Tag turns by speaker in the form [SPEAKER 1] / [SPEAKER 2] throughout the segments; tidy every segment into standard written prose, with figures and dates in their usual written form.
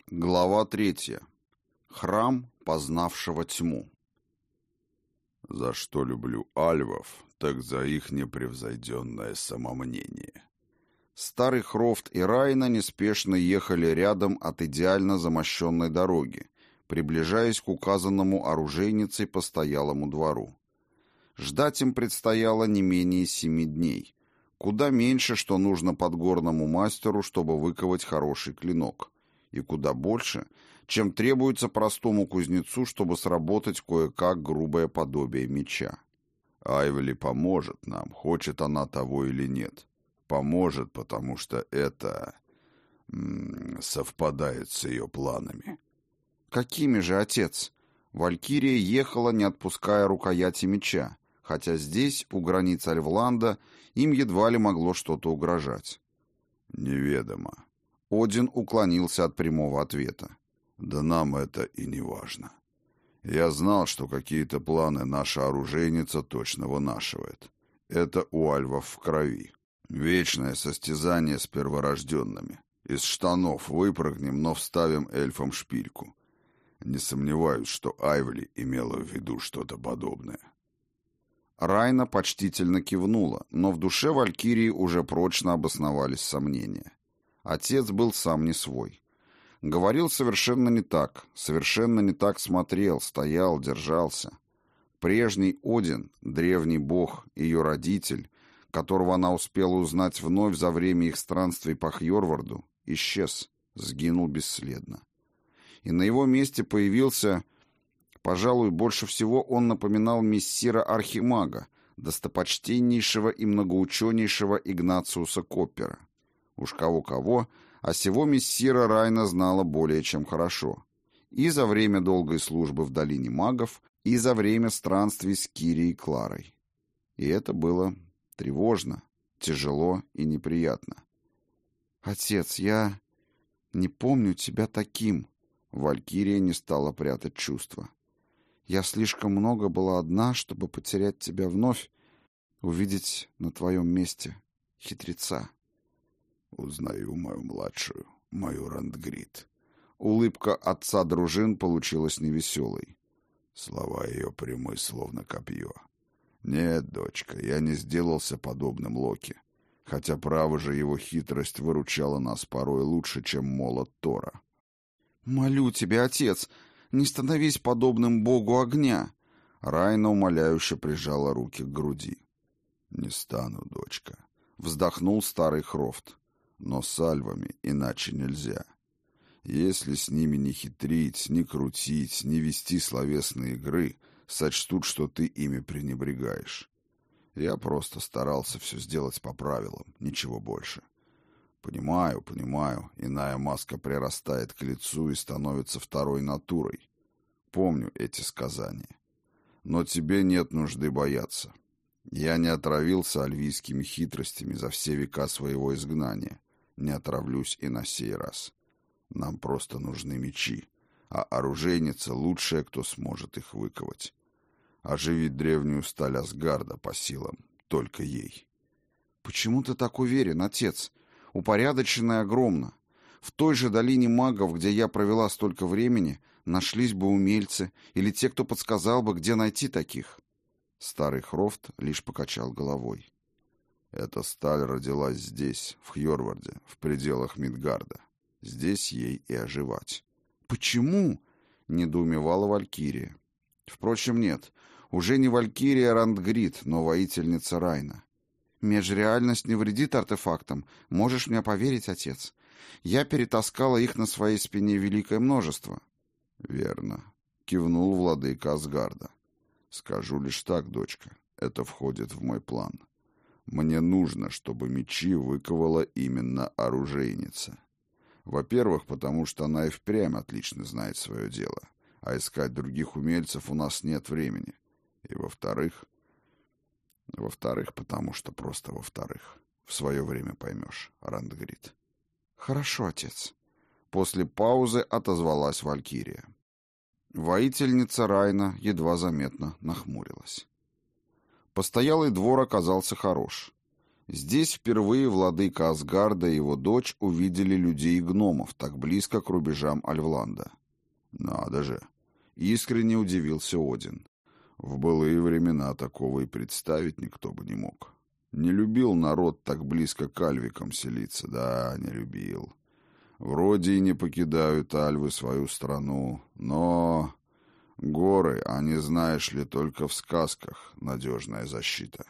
[SPEAKER 1] Глава 3. Храм, познавшего тьму.
[SPEAKER 2] За что люблю альвов, так за их непревзойденное самомнение.
[SPEAKER 1] Старый Хрофт и Райна неспешно ехали рядом от идеально замощенной дороги, приближаясь к указанному оружейницей постоялому двору. Ждать им предстояло не менее 7 дней, куда меньше, что нужно подгорному мастеру, чтобы выковать хороший клинок, и куда больше, чем требуется простому кузнецу, чтобы сработать кое-как грубое подобие меча.
[SPEAKER 2] Айвели поможет нам, хочет она того или нет. Поможет, потому что это совпадает с ее планами.
[SPEAKER 1] Какими же, отец? Валькирия ехала, не отпуская рукояти меча, хотя здесь, у границ Альвланда, им едва ли могло что-то угрожать.
[SPEAKER 2] Неведомо.
[SPEAKER 1] Один уклонился от прямого ответа.
[SPEAKER 2] Да нам это и не важно. Я знал, что какие-то планы наша оружейница точно вынашивает. Это у альвов в крови. Вечное состязание с перворожденными. Из штанов выпрыгнем, но вставим эльфам шпильку. Не сомневаюсь, что Айвли имела в виду что-то подобное.
[SPEAKER 1] Райна почтительно кивнула, но в душе Валькирии уже прочно обосновались сомнения. Отец был сам не свой. Говорил совершенно не так смотрел, стоял, держался. Прежний Один, древний бог, ее родитель, которого она успела узнать вновь за время их странствий по Хьорварду, исчез, сгинул бесследно. И на его месте появился, пожалуй, больше всего он напоминал мессира Архимага, достопочтеннейшего и многоученейшего Игнациуса Коппера. Уж кого-кого, а сего мессира Райна знала более чем хорошо. И за время долгой службы в Долине Магов, и за время странствий с Кирией и Кларой. И это было тревожно, тяжело и неприятно. «Отец, я не помню тебя таким», — Валькирия не стала прятать чувства. «Я слишком много была одна, чтобы потерять тебя вновь, увидеть на твоем месте хитреца».
[SPEAKER 2] Узнаю мою младшую, мою Рандгрид.
[SPEAKER 1] Улыбка отца дружин получилась невеселой.
[SPEAKER 2] Слова ее прямы, словно копье. Нет, дочка, я не сделался подобным Локи, хотя, право же, его хитрость выручала нас порой лучше, чем молот Тора.
[SPEAKER 1] «Молю тебя, отец, не становись подобным богу огня!» Райна умоляюще прижала руки к груди.
[SPEAKER 2] «Не стану, дочка»,
[SPEAKER 1] — вздохнул старый Хрофт.
[SPEAKER 2] «Но с альвами иначе нельзя. Если с ними не хитрить, не крутить, не вести словесные игры, сочтут, что ты ими пренебрегаешь. Я просто старался все сделать по правилам, ничего больше. Понимаю, иная маска прирастает к лицу и становится второй натурой. Помню эти сказания. Но тебе нет нужды бояться. Я не отравился альвийскими хитростями за все века своего изгнания. Не отравлюсь и на сей раз. Нам просто нужны мечи, а оружейница лучшая, кто сможет их выковать. Оживить древнюю сталь Асгарда по силам только ей».
[SPEAKER 1] «Почему ты так уверен, отец? Упорядоченная огромно. В той же долине магов, где я провела столько времени, нашлись бы умельцы или те, кто подсказал бы, где найти таких». Старый Хрофт лишь покачал головой.
[SPEAKER 2] «Эта сталь родилась здесь, в Хьорварде, в пределах Мидгарда. Здесь ей и оживать».
[SPEAKER 1] «Почему?» — недоумевала Валькирия. Впрочем, нет, уже не Валькирия Рандгрид, но воительница Райна. «Межреальность не вредит артефактам, можешь мне поверить, отец. Я перетаскала их на своей спине великое множество».
[SPEAKER 2] «Верно», — кивнул владыка Асгарда. «Скажу лишь так, дочка, это входит в мой план. Мне нужно, чтобы мечи выковала именно оружейница. Во-первых, потому что она и впрямь отлично знает свое дело, а искать других умельцев у нас нет времени. И во-вторых, потому что просто во-вторых. В свое время поймешь, Рандгрид».
[SPEAKER 1] «Хорошо, отец». После паузы отозвалась Валькирия. Воительница Райна едва заметно нахмурилась. Постоялый двор оказался хорош. Здесь впервые владыка Асгарда и его дочь увидели людей и гномов так близко к рубежам Альвланда. «Надо же!» — искренне удивился Один. «В былые времена такого и представить никто бы не мог. Не любил народ так близко к альвикам селиться, да, не любил. Вроде и не покидают альвы свою страну, но... Горы, они, знаешь ли, только в сказках надежная защита».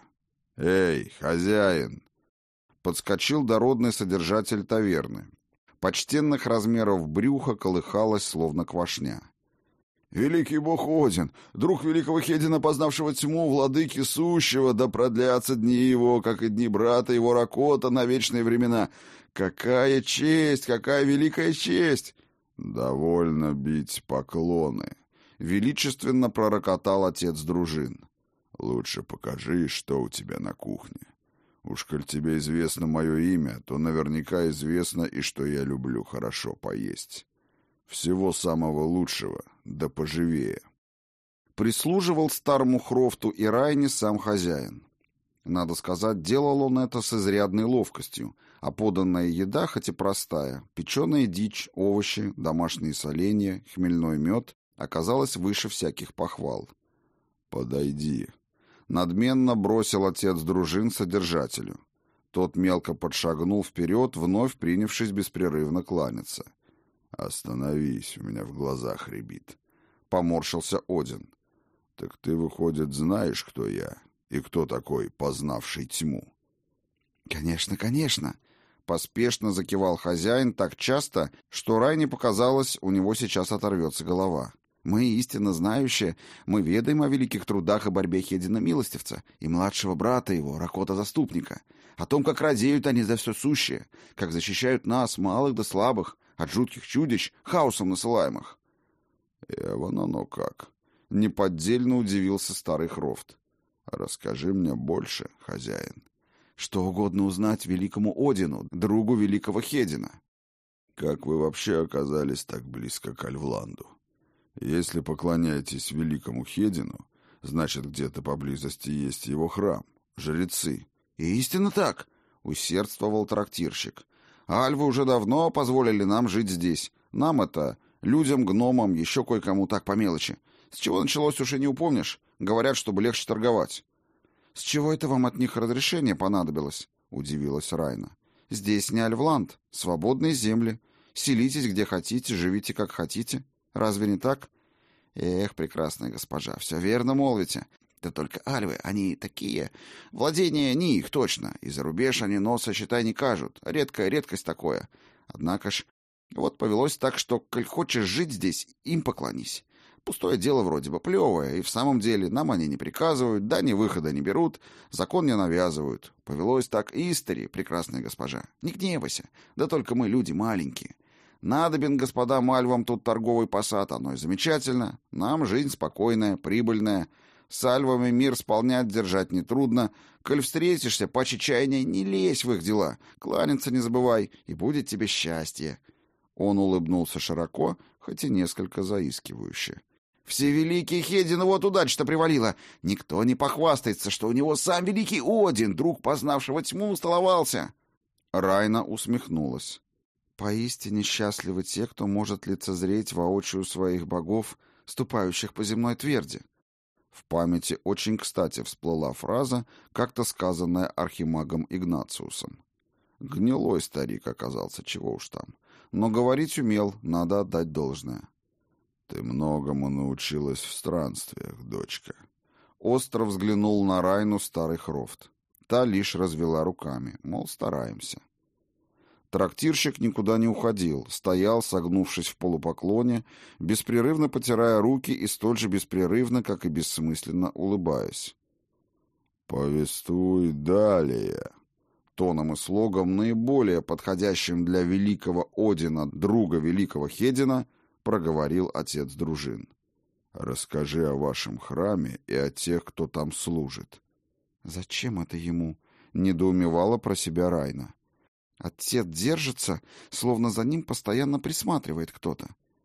[SPEAKER 1] «Эй, хозяин!» Подскочил дородный содержатель таверны. Почтенных размеров брюхо колыхалось, словно квашня. «Великий бог Один, друг великого Хедина, познавшего тьму, владыки сущего, да продлятся дни его, как и дни брата его Ракота на вечные времена. Какая честь, какая великая честь!» «Довольно бить поклоны», — величественно пророкотал отец дружин. «Лучше покажи, что у тебя на кухне. Уж коль тебе известно мое имя, то наверняка известно и что я люблю хорошо поесть. Всего самого лучшего, да поживее». Прислуживал старому Хрофту и Райне сам хозяин. Надо сказать, делал он это с изрядной ловкостью, а поданная еда, хоть и простая, печеная дичь, овощи, домашние соленья, хмельной мед, оказалась выше всяких похвал. «Подойди», — надменно бросил отец дружин содержателю. Тот мелко подшагнул вперед, вновь принявшись беспрерывно кланяться. «Остановись, у меня в глазах рябит», — поморщился Один. «Так ты, выходит, знаешь, кто я и кто такой, познавший тьму?» «Конечно, конечно», — поспешно закивал хозяин так часто, что Райне показалось, у него сейчас оторвется голова. «Мы истинно знающие, мы ведаем о великих трудах и борьбе Хедина Милостивца и младшего брата его, Ракота Заступника, о том, как радеют они за все сущее, как защищают нас, малых да слабых, от жутких чудищ, хаосом насылаемых».
[SPEAKER 2] «Вон оно как!» — неподдельно удивился старый Хрофт. «Расскажи мне больше, хозяин».
[SPEAKER 1] «Что угодно узнать великому Одину, другу великого Хедина».
[SPEAKER 2] «Как вы вообще оказались так близко к Альвланду? Если поклоняетесь великому Хедину, значит, где-то поблизости есть его храм, жрецы».
[SPEAKER 1] «Истинно так», — усердствовал трактирщик. «Альвы уже давно позволили нам жить здесь. Нам это, людям, гномам, еще кое-кому так по мелочи. С чего началось, уж и не упомнишь. Говорят, чтобы легче торговать». «С чего это вам от них разрешение понадобилось?» — удивилась Райна. «Здесь не Альвланд, свободные земли. Селитесь где хотите, живите как хотите. Разве не так?» «Эх, прекрасная госпожа, все верно молвите. Да только альвы, они такие. Владения не их точно, и за рубеж они носа, считай, не кажут. Редкая редкость такое. Однако ж, вот повелось так, что, коль хочешь жить здесь, им поклонись. Пустое дело вроде бы, плевое, и в самом деле нам они не приказывают, да ни выхода не берут, закон не навязывают. Повелось так истори, прекрасная госпожа. Не гневайся, да только мы люди маленькие. Надобен господам альвам тут торговый посад, оно и замечательно. Нам жизнь спокойная, прибыльная. С альвами мир сполнять, держать нетрудно. Коль встретишься, паче чаяния, не лезь в их дела. Кланяться не забывай, и будет тебе счастье». Он улыбнулся широко, хоть и несколько заискивающе. «Всевеликий Хедин, вот удача-то привалила. Никто не похвастается, что у него сам великий Один, друг познавшего тьму, столовался». Райна усмехнулась. «Поистине счастливы те, кто может лицезреть воочию своих богов, ступающих по земной тверди». В памяти очень кстати всплыла фраза, как-то сказанная архимагом Игнациусом. Гнилой старик оказался, чего уж там. Но говорить умел, надо отдать должное. «Ты многому научилась в странствиях, дочка». Остро взглянул на Райну старый Хрофт. Та лишь развела руками, мол, стараемся. Трактирщик никуда не уходил, стоял, согнувшись в полупоклоне, беспрерывно потирая руки и столь же беспрерывно, как и бессмысленно улыбаясь. «Повествуй далее», тоном и слогом, наиболее подходящим для великого Одина, друга великого Хедина, проговорил отец дружин. «Расскажи о вашем храме и о тех, кто там служит». «Зачем это ему?» — недоумевала про себя Райна. «Отец держится, словно за ним постоянно присматривает кто-то.